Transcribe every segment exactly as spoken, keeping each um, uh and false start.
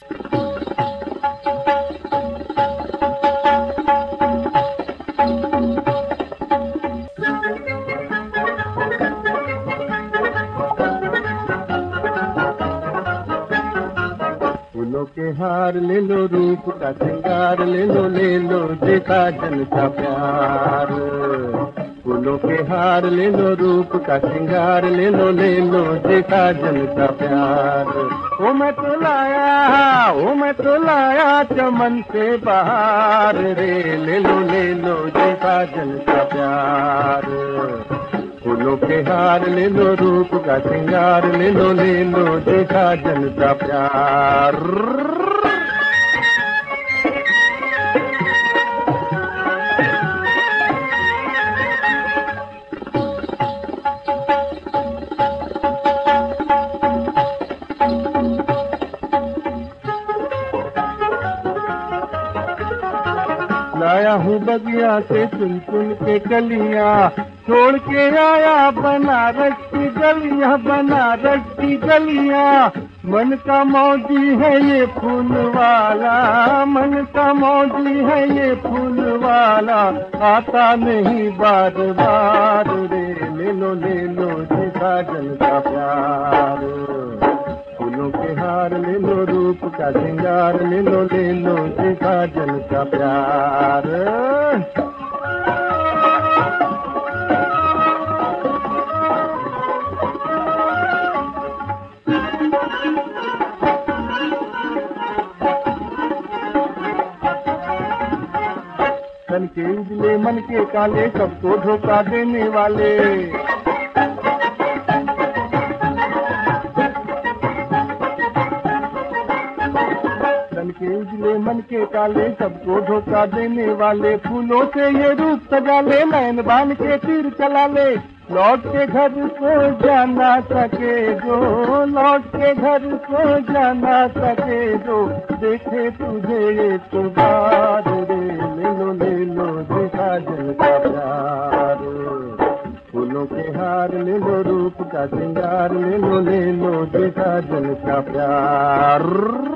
फूलों के हार ले लो, रूप का श्रृंगार ले लो, ले लो जे साजन का प्यार। फूलों के हार ले लो, रूप का श्रृंगार ले लो, ले लो जे साजन का प्यार। ओ मैं तो लाया, ओ मैं तो लाया चमन से बाहर रे, ले लो ले लो जे साजन का प्यार। फूलों के हार ले लो, रूप का श्रृंगार ले लो, ले लो जे साजन का प्यार। लाया हूँ बगिया से चुन चुन के कलियां, छोड़ के आया बनारस की गलियां, बनारस की गलियां। मन का मौजी है ये फूल वाला, मन का मौजी है ये फूल वाला, आता नहीं बार बार रे, ले लो ले लो जी साजन का प्यार। फूलों के हार ले लो, रूप का श्रृंगार ले लो, ले लो जी साजन का प्यार। तन के उजले मन के काले, सबको धोखा देने वाले। तन के उजले मन के काले, सबको धोखा देने वाले। फूलों से ये रूप सजा ले, नैन बान के तीर चला ले, लौट के घर को जाना सके जो, लौट के घर को जाना सके जो, देखे तुझे एक बार रे, ले लो ले लो जी साजन का प्यार। फूलों के हार ले लो, रूप का श्रृंगार ले लो, ले लो जी साजन का प्यार।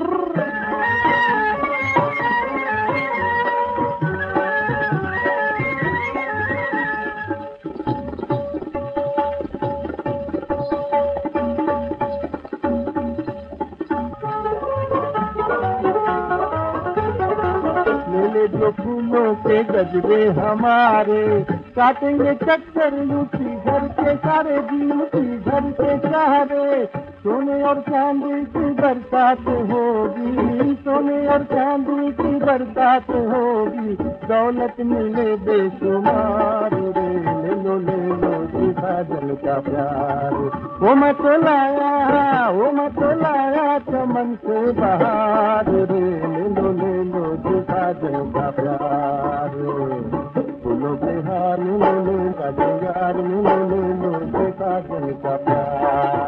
जो फूलों के गजबे हमारे, काटेंगे चक्कर लूटी घर के सारे, लूटी घर के सहारे। सोने और चांदी की बरसात होगी, सोने और चांदी की बरसात होगी, दौलत मिले बेशुमार रे, ले लो ले लो जी साजन का प्यार। वो मैं तो लाया, वो मैं तो लाया चमन से बाहर रे, ले लो ले लो जी साजन का प्यार। फूलों के हार ले लो, का श्रृंगार ले लो, ले लो जी साजन का प्यार।